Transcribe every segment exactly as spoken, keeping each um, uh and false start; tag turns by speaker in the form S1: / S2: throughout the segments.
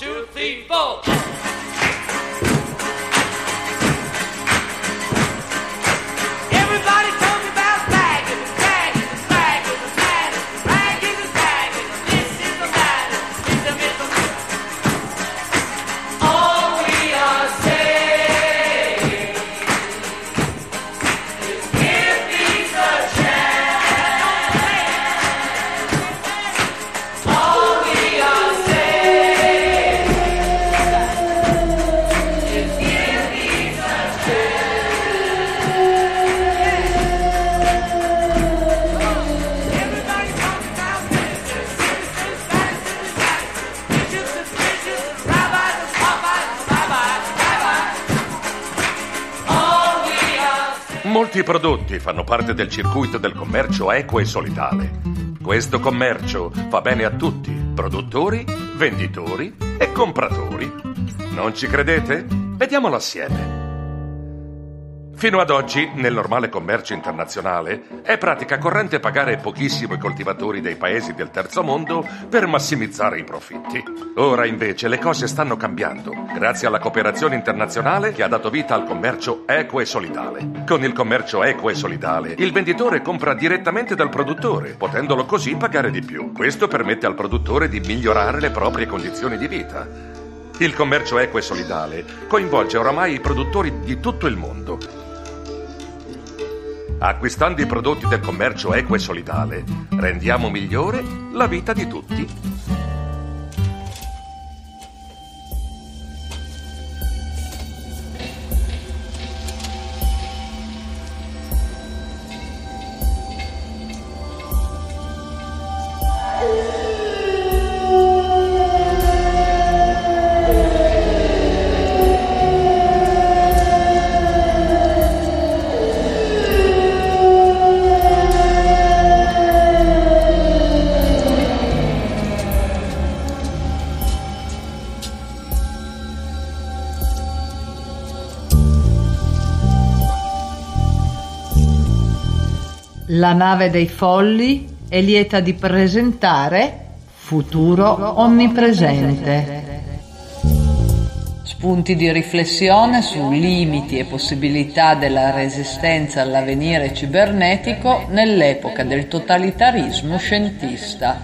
S1: two, three, four.
S2: Molti prodotti fanno parte del circuito del commercio equo e solidale. Questo commercio fa bene a tutti, produttori, venditori e compratori. Non ci credete? Vediamolo assieme. Fino ad oggi, nel normale commercio internazionale, è pratica corrente pagare pochissimo i coltivatori dei paesi del terzo mondo per massimizzare i profitti. Ora invece le cose stanno cambiando, grazie alla cooperazione internazionale che ha dato vita al commercio equo e solidale. Con il commercio equo e solidale, il venditore compra direttamente dal produttore, potendolo così pagare di più. Questo permette al produttore di migliorare le proprie condizioni di vita. Il commercio equo e solidale coinvolge oramai i produttori di tutto il mondo. Acquistando i prodotti del commercio equo e solidale, rendiamo migliore la vita di tutti.
S3: La nave dei folli è lieta di presentare Futuro onnipresente. Spunti di riflessione su limiti e possibilità della resistenza all'avvenire cibernetico nell'epoca del totalitarismo scientista.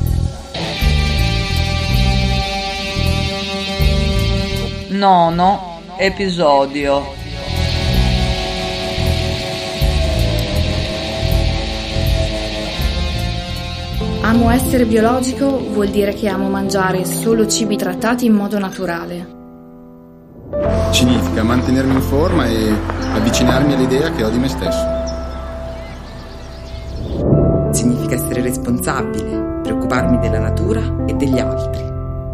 S3: Nono episodio.
S4: Amo essere biologico vuol dire che amo mangiare solo cibi trattati in modo naturale.
S5: Significa mantenermi in forma e avvicinarmi all'idea che ho di me stesso.
S6: Significa essere responsabile, preoccuparmi della natura e degli altri.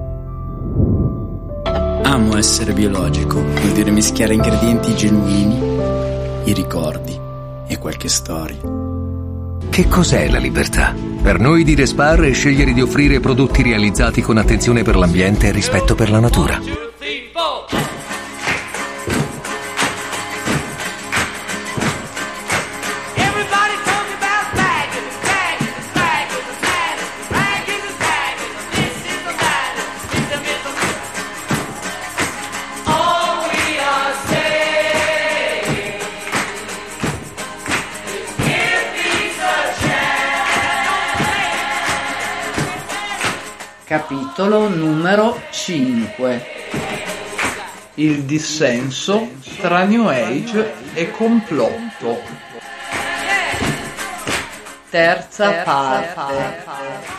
S7: Amo essere biologico, vuol dire mischiare ingredienti genuini, i ricordi e qualche storia.
S8: Che cos'è la libertà? Per noi di Despar è scegliere di offrire prodotti realizzati con attenzione per l'ambiente e rispetto per la natura.
S3: Capitolo numero cinque. Il dissenso tra New Age e complotto. Terza, Terza parte. parte.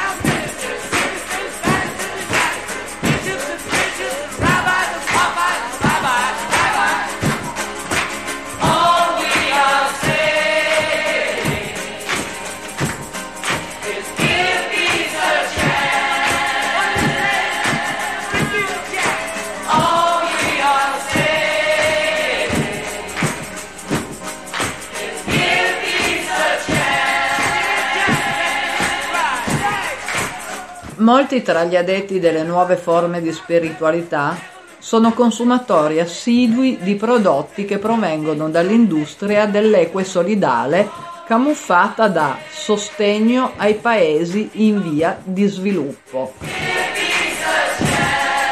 S3: Molti tra gli adepti delle nuove forme di spiritualità sono consumatori assidui di prodotti che provengono dall'industria dell'equo e solidale, camuffata da sostegno ai paesi in via di sviluppo.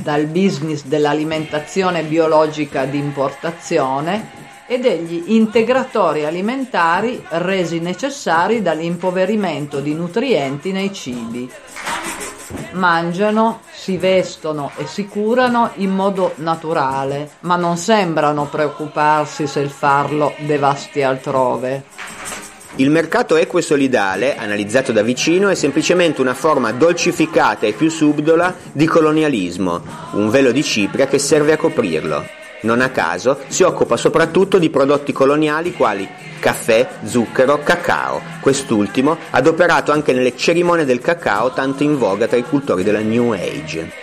S3: dal business dell'alimentazione biologica di importazione e degli integratori alimentari resi necessari dall'impoverimento di nutrienti nei cibi. Mangiano, si vestono e si curano in modo naturale, ma non sembrano preoccuparsi se il farlo devasti altrove.
S1: Il mercato equo e solidale, analizzato da vicino, è semplicemente una forma dolcificata e più subdola di colonialismo, un velo di cipria che serve a coprirlo. Non a caso si occupa soprattutto di prodotti coloniali quali caffè, zucchero, cacao, quest'ultimo adoperato anche nelle cerimonie del cacao tanto in voga tra i cultori della New Age.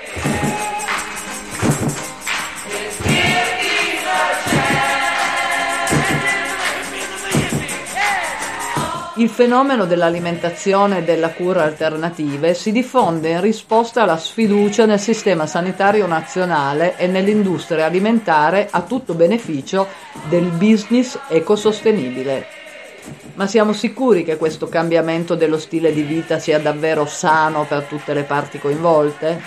S3: Il fenomeno dell'alimentazione e della cura alternative si diffonde in risposta alla sfiducia nel sistema sanitario nazionale e nell'industria alimentare a tutto beneficio del business ecosostenibile. Ma siamo sicuri che questo cambiamento dello stile di vita sia davvero sano per tutte le parti coinvolte?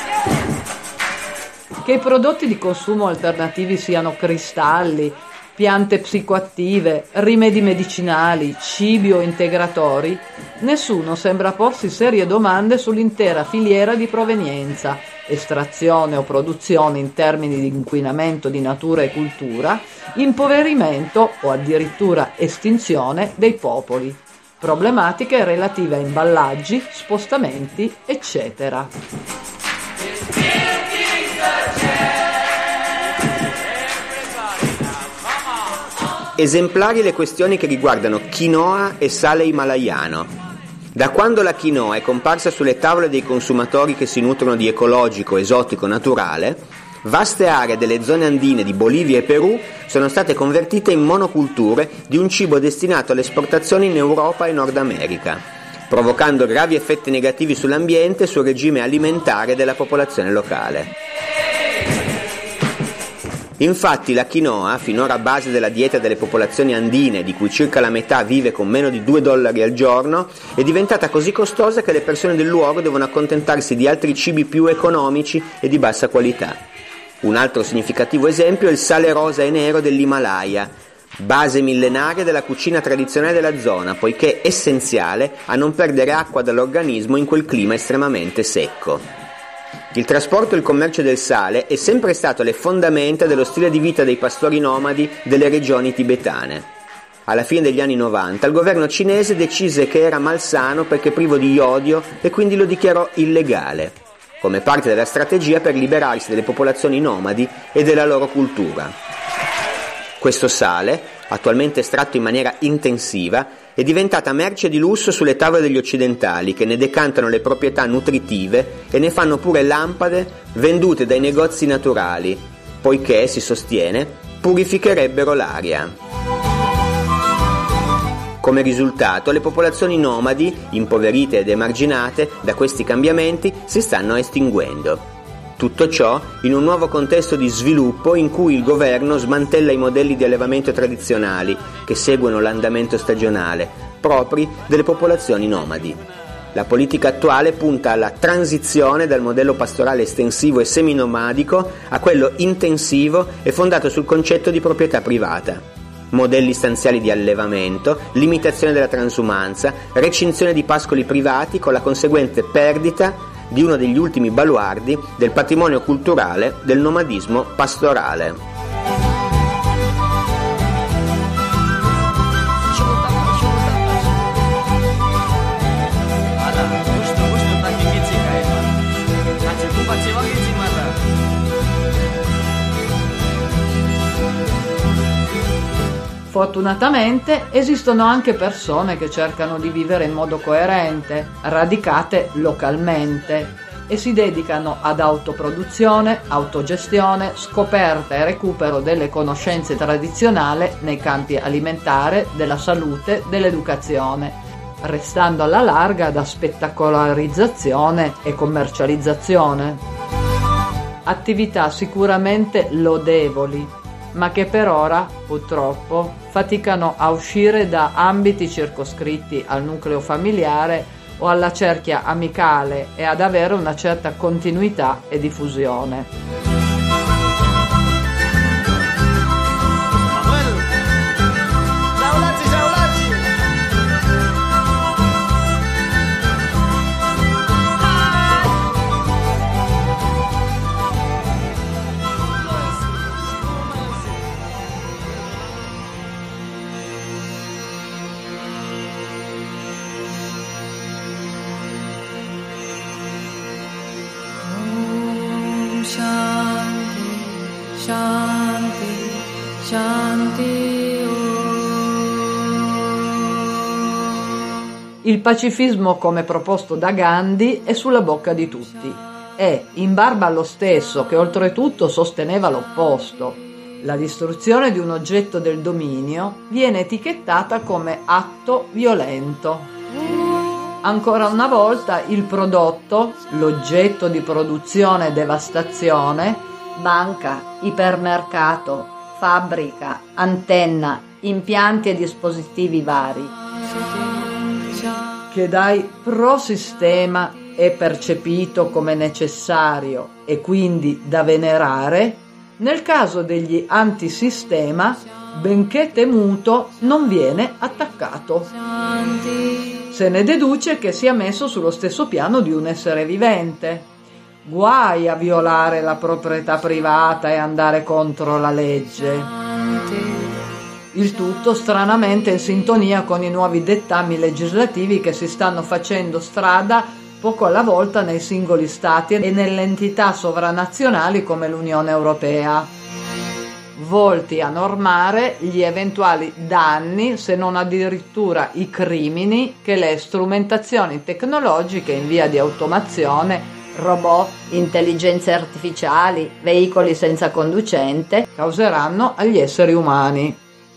S3: Che i prodotti di consumo alternativi siano cristalli, piante psicoattive, rimedi medicinali, cibi o integratori, nessuno sembra porsi serie domande sull'intera filiera di provenienza, estrazione o produzione in termini di inquinamento di natura e cultura, impoverimento o addirittura estinzione dei popoli, problematiche relative a imballaggi, spostamenti, eccetera.
S1: Esemplari le questioni che riguardano quinoa e sale himalayano. Da quando la quinoa è comparsa sulle tavole dei consumatori che si nutrono di ecologico, esotico, naturale, vaste aree delle zone andine di Bolivia e Perù sono state convertite in monoculture di un cibo destinato all'esportazione in Europa e Nord America, provocando gravi effetti negativi sull'ambiente e sul regime alimentare della popolazione locale. Infatti la quinoa, finora base della dieta delle popolazioni andine, di cui circa la metà vive con meno di due dollari al giorno, è diventata così costosa che le persone del luogo devono accontentarsi di altri cibi più economici e di bassa qualità. Un altro significativo esempio è il sale rosa e nero dell'Himalaya, base millenaria della cucina tradizionale della zona, poiché è essenziale a non perdere acqua dall'organismo in quel clima estremamente secco. Il trasporto e il commercio del sale è sempre stato le fondamenta dello stile di vita dei pastori nomadi delle regioni tibetane. Alla fine degli anni novanta il governo cinese decise che era malsano perché privo di iodio e quindi lo dichiarò illegale, come parte della strategia per liberarsi delle popolazioni nomadi e della loro cultura. Questo sale, attualmente estratto in maniera intensiva, è diventata merce di lusso sulle tavole degli occidentali, che ne decantano le proprietà nutritive e ne fanno pure lampade vendute dai negozi naturali, poiché, si sostiene, purificherebbero l'aria. Come risultato, le popolazioni nomadi, impoverite ed emarginate da questi cambiamenti, si stanno estinguendo. Tutto ciò in un nuovo contesto di sviluppo in cui il governo smantella i modelli di allevamento tradizionali che seguono l'andamento stagionale, propri delle popolazioni nomadi. La politica attuale punta alla transizione dal modello pastorale estensivo e seminomadico a quello intensivo e fondato sul concetto di proprietà privata. Modelli stanziali di allevamento, limitazione della transumanza, recinzione di pascoli privati con la conseguente perdita di uno degli ultimi baluardi del patrimonio culturale del nomadismo pastorale.
S3: Fortunatamente esistono anche persone che cercano di vivere in modo coerente, radicate localmente e si dedicano ad autoproduzione, autogestione, scoperta e recupero delle conoscenze tradizionali nei campi alimentare, della salute, dell'educazione, restando alla larga da spettacolarizzazione e commercializzazione. Attività sicuramente lodevoli, ma che per ora, purtroppo, faticano a uscire da ambiti circoscritti al nucleo familiare o alla cerchia amicale e ad avere una certa continuità e diffusione.
S4: Shanti, Shanti,
S3: Il pacifismo, come proposto da Gandhi, è sulla bocca di tutti e, in barba allo stesso che oltretutto sosteneva l'opposto, la distruzione di un oggetto del dominio viene etichettata come atto violento. Ancora una volta il prodotto, l'oggetto di produzione e devastazione, banca, ipermercato, fabbrica, antenna, impianti e dispositivi vari, che dai pro sistema è percepito come necessario e quindi da venerare, nel caso degli antisistema, benché temuto, non viene attaccato. Se ne deduce che sia messo sullo stesso piano di un essere vivente. Guai a violare la proprietà privata e andare contro la legge. Il tutto stranamente in sintonia con i nuovi dettami legislativi che si stanno facendo strada poco alla volta nei singoli stati e nelle entità sovranazionali come l'Unione Europea, volti a normare gli eventuali danni, se non addirittura i crimini, che le strumentazioni tecnologiche in via di automazione, robot, intelligenze artificiali, veicoli senza conducente, causeranno agli esseri umani.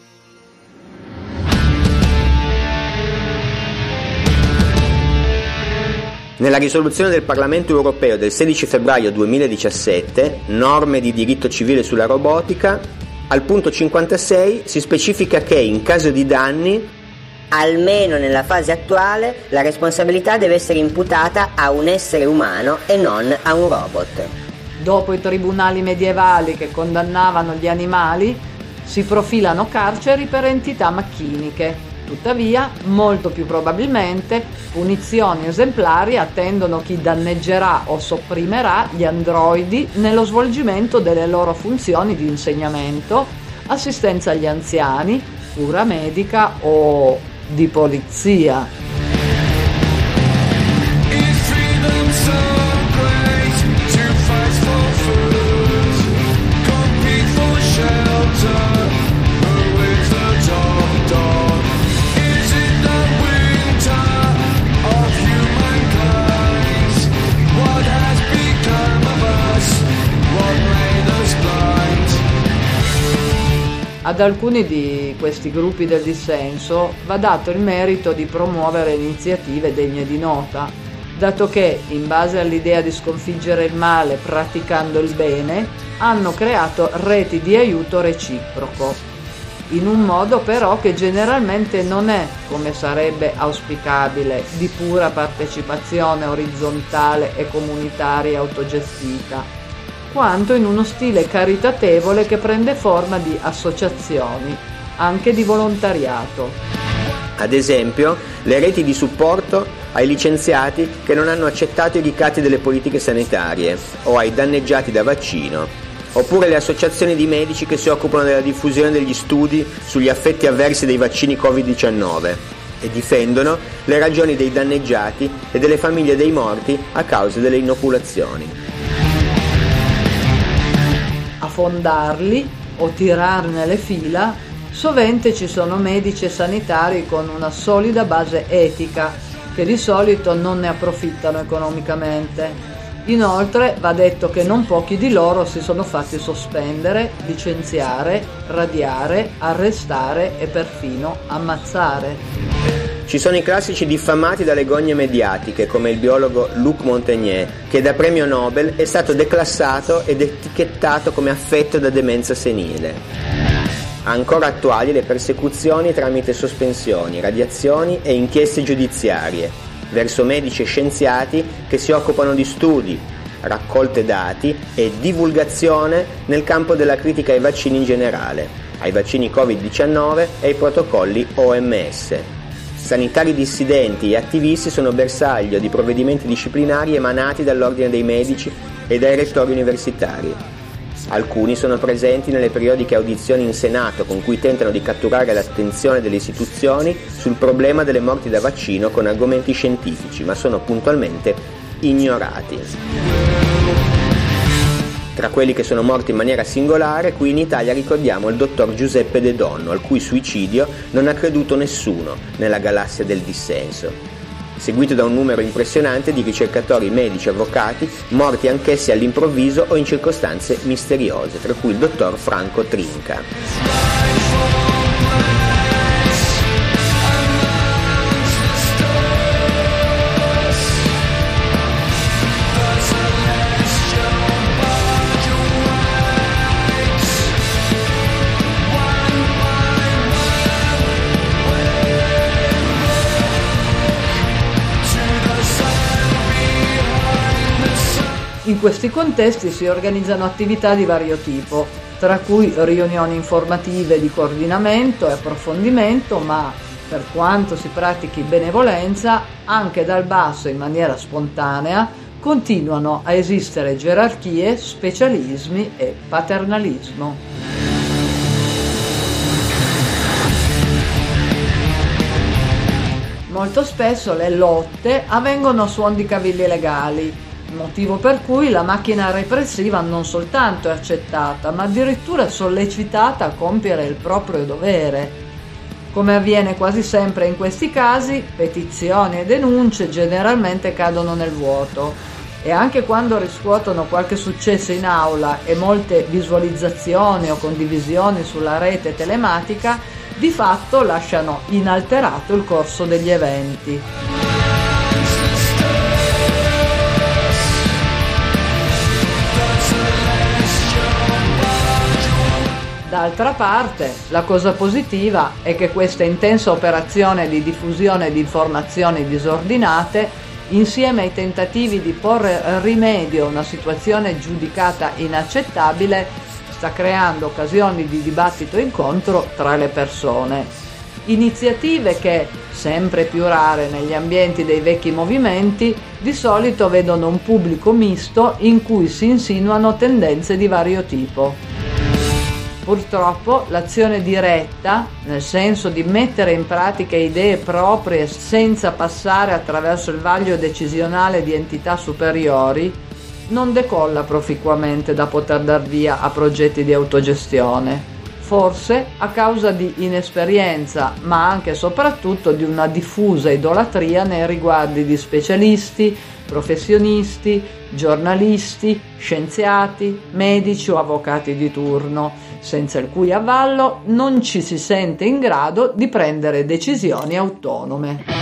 S1: Nella risoluzione del Parlamento europeo del sedici febbraio duemiladiciassette, norme di diritto civile sulla robotica, al punto cinquantasei si specifica che in caso di danni,
S9: almeno nella fase attuale, la responsabilità deve essere imputata a un essere umano e non a un robot.
S3: Dopo i tribunali medievali che condannavano gli animali, si profilano carceri per entità macchiniche. Tuttavia, molto più probabilmente, punizioni esemplari attendono chi danneggerà o sopprimerà gli androidi nello svolgimento delle loro funzioni di insegnamento, assistenza agli anziani, cura medica o di polizia. Ad alcuni di questi gruppi del dissenso va dato il merito di promuovere iniziative degne di nota, dato che, in base all'idea di sconfiggere il male praticando il bene, hanno creato reti di aiuto reciproco, in un modo però che generalmente non è, come sarebbe auspicabile, di pura partecipazione orizzontale e comunitaria autogestita, quanto in uno stile caritatevole che prende forma di associazioni, anche di volontariato.
S1: Ad esempio, le reti di supporto ai licenziati che non hanno accettato i ricatti delle politiche sanitarie o ai danneggiati da vaccino, oppure le associazioni di medici che si occupano della diffusione degli studi sugli effetti avversi dei vaccini covid diciannove e difendono le ragioni dei danneggiati e delle famiglie dei morti a causa delle inoculazioni.
S3: A fondarli o tirarne le fila, sovente ci sono medici e sanitari con una solida base etica, che di solito non ne approfittano economicamente. Inoltre va detto che non pochi di loro si sono fatti sospendere, licenziare, radiare, arrestare e perfino ammazzare.
S1: Ci sono i classici diffamati dalle gogne mediatiche, come il biologo Luc Montagnier, che da premio Nobel è stato declassato ed etichettato come affetto da demenza senile. Ancora attuali le persecuzioni tramite sospensioni, radiazioni e inchieste giudiziarie, verso medici e scienziati che si occupano di studi, raccolte dati e divulgazione nel campo della critica ai vaccini in generale, ai vaccini covid diciannove e ai protocolli O M S. Sanitari dissidenti e attivisti sono bersaglio di provvedimenti disciplinari emanati dall'Ordine dei Medici e dai rettori universitari. Alcuni sono presenti nelle periodiche audizioni in Senato con cui tentano di catturare l'attenzione delle istituzioni sul problema delle morti da vaccino con argomenti scientifici, ma sono puntualmente ignorati. Tra quelli che sono morti in maniera singolare, qui in Italia ricordiamo il dottor Giuseppe De Donno, al cui suicidio non ha creduto nessuno nella galassia del dissenso, seguito da un numero impressionante di ricercatori, medici, avvocati, morti anch'essi all'improvviso o in circostanze misteriose, tra cui il dottor Franco Trinca.
S3: In questi contesti si organizzano attività di vario tipo, tra cui riunioni informative di coordinamento e approfondimento, ma per quanto si pratichi benevolenza, anche dal basso in maniera spontanea continuano a esistere gerarchie, specialismi e paternalismo. Molto spesso le lotte avvengono a suon di cavilli legali, motivo per cui la macchina repressiva non soltanto è accettata, ma addirittura sollecitata a compiere il proprio dovere. Come avviene quasi sempre in questi casi, petizioni e denunce generalmente cadono nel vuoto e anche quando riscuotono qualche successo in aula e molte visualizzazioni o condivisioni sulla rete telematica, di fatto lasciano inalterato il corso degli eventi. D'altra parte, la cosa positiva è che questa intensa operazione di diffusione di informazioni disordinate, insieme ai tentativi di porre rimedio a una situazione giudicata inaccettabile, sta creando occasioni di dibattito e incontro tra le persone. Iniziative che, sempre più rare negli ambienti dei vecchi movimenti, di solito vedono un pubblico misto in cui si insinuano tendenze di vario tipo. Purtroppo l'azione diretta, nel senso di mettere in pratica idee proprie senza passare attraverso il vaglio decisionale di entità superiori, non decolla proficuamente da poter dar via a progetti di autogestione, forse a causa di inesperienza, ma anche e soprattutto di una diffusa idolatria nei riguardi di specialisti, professionisti, giornalisti, scienziati, medici o avvocati di turno, senza il cui avallo non ci si sente in grado di prendere decisioni autonome.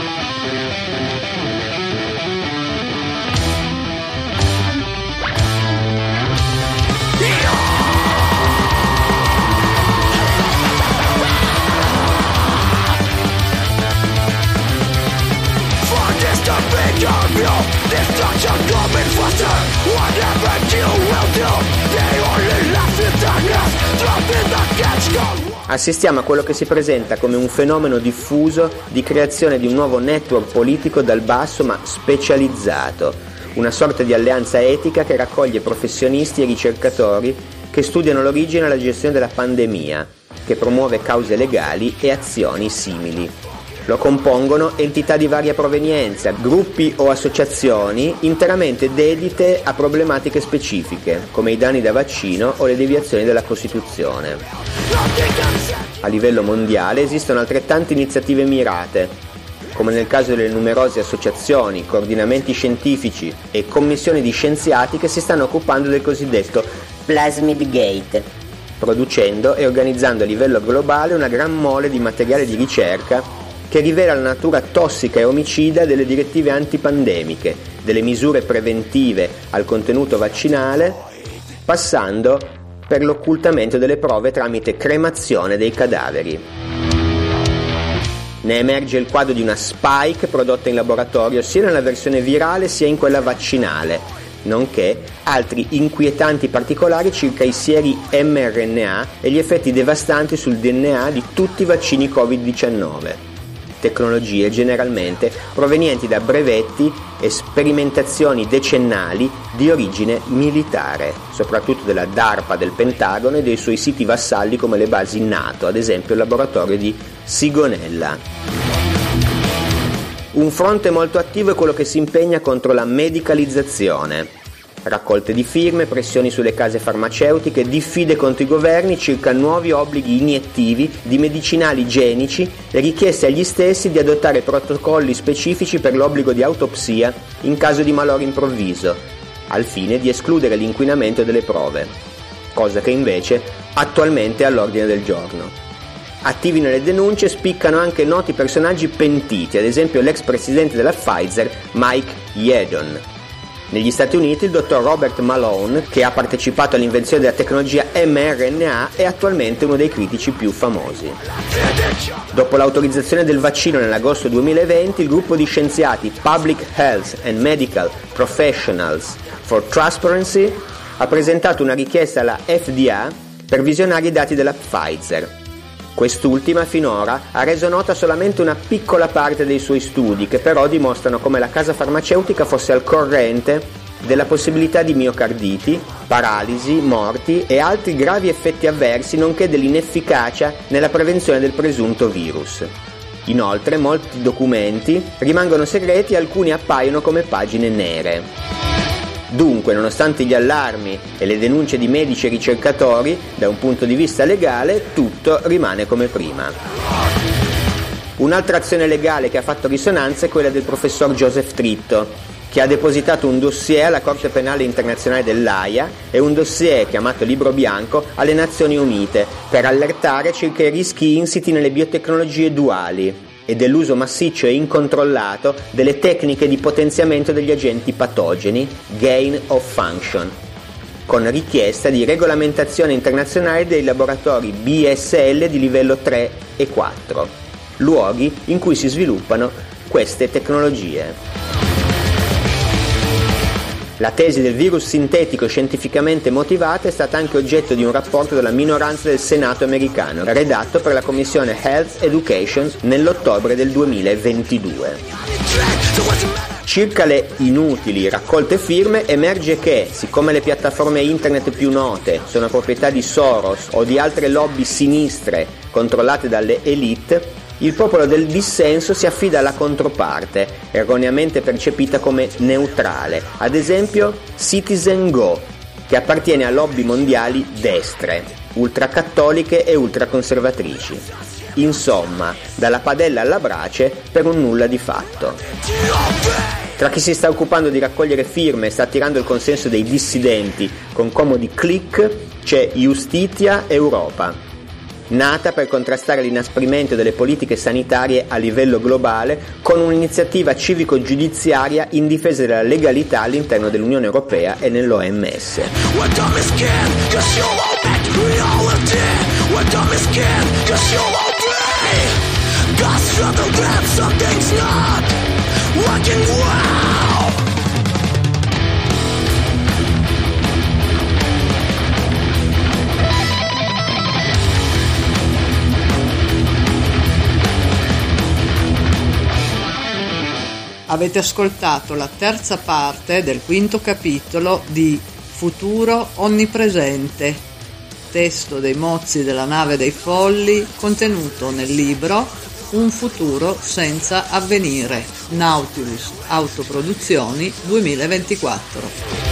S1: Assistiamo a quello che si presenta come un fenomeno diffuso di creazione di un nuovo network politico dal basso ma specializzato, una sorta di alleanza etica che raccoglie professionisti e ricercatori che studiano l'origine e la gestione della pandemia, che promuove cause legali e azioni simili. Lo compongono entità di varia provenienza, gruppi o associazioni interamente dedite a problematiche specifiche, come i danni da vaccino o le deviazioni della Costituzione. A livello mondiale esistono altrettante iniziative mirate, come nel caso delle numerose associazioni, coordinamenti scientifici e commissioni di scienziati che si stanno occupando del cosiddetto
S9: Plasmid Gate,
S1: producendo e organizzando a livello globale una gran mole di materiale di ricerca che rivela la natura tossica e omicida delle direttive antipandemiche, delle misure preventive al contenuto vaccinale, passando per l'occultamento delle prove tramite cremazione dei cadaveri. Ne emerge il quadro di una spike prodotta in laboratorio sia nella versione virale sia in quella vaccinale, nonché altri inquietanti particolari circa i sieri mRNA e gli effetti devastanti sul D N A di tutti i vaccini covid diciannove. Tecnologie generalmente provenienti da brevetti e sperimentazioni decennali di origine militare, soprattutto della DARPA del Pentagono e dei suoi siti vassalli come le basi NATO, ad esempio il laboratorio di Sigonella. Un fronte molto attivo è quello che si impegna contro la medicalizzazione. Raccolte di firme, pressioni sulle case farmaceutiche, diffide contro i governi circa nuovi obblighi iniettivi di medicinali igienici e richieste agli stessi di adottare protocolli specifici per l'obbligo di autopsia in caso di malore improvviso, al fine di escludere l'inquinamento delle prove, cosa che invece attualmente è all'ordine del giorno. Attivi nelle denunce spiccano anche noti personaggi pentiti, ad esempio l'ex presidente della Pfizer, Mike Yeadon. Negli Stati Uniti il dottor Robert Malone, che ha partecipato all'invenzione della tecnologia mRNA, è attualmente uno dei critici più famosi. Dopo l'autorizzazione del vaccino nell'agosto duemilaventi, il gruppo di scienziati Public Health and Medical Professionals for Transparency ha presentato una richiesta alla F D A per visionare i dati della Pfizer. Quest'ultima finora ha reso nota solamente una piccola parte dei suoi studi, che però dimostrano come la casa farmaceutica fosse al corrente della possibilità di miocarditi, paralisi, morti e altri gravi effetti avversi, nonché dell'inefficacia nella prevenzione del presunto virus. Inoltre, molti documenti rimangono segreti e alcuni appaiono come pagine nere. Dunque, nonostante gli allarmi e le denunce di medici e ricercatori, da un punto di vista legale tutto rimane come prima. Un'altra azione legale che ha fatto risonanza è quella del professor Joseph Tritto, che ha depositato un dossier alla Corte Penale Internazionale dell'Aia e un dossier chiamato Libro Bianco alle Nazioni Unite per allertare circa i rischi insiti nelle biotecnologie duali e dell'uso massiccio e incontrollato delle tecniche di potenziamento degli agenti patogeni, gain of function, con richiesta di regolamentazione internazionale dei laboratori B S L di livello tre e quattro, luoghi in cui si sviluppano queste tecnologie. La tesi del virus sintetico scientificamente motivata è stata anche oggetto di un rapporto della minoranza del Senato americano, redatto per la Commissione Health Education nell'ottobre del duemilaventidue. Circa le inutili raccolte firme emerge che, siccome le piattaforme internet più note sono proprietà di Soros o di altre lobby sinistre controllate dalle elite, il popolo del dissenso si affida alla controparte, erroneamente percepita come neutrale, ad esempio CitizenGo, che appartiene a lobby mondiali destre, ultracattoliche e ultraconservatrici. Insomma, dalla padella alla brace per un nulla di fatto. Tra chi si sta occupando di raccogliere firme e sta attirando il consenso dei dissidenti con comodi click c'è Justitia Europa, nata per contrastare l'inasprimento delle politiche sanitarie a livello globale con un'iniziativa civico-giudiziaria in difesa della legalità all'interno dell'Unione Europea e nell'O M S.
S3: Avete ascoltato la terza parte del quinto capitolo di Futuro Onnipresente, testo dei mozzi della nave dei folli, contenuto nel libro Un futuro senza avvenire, Nautilus Autoproduzioni duemilaventiquattro.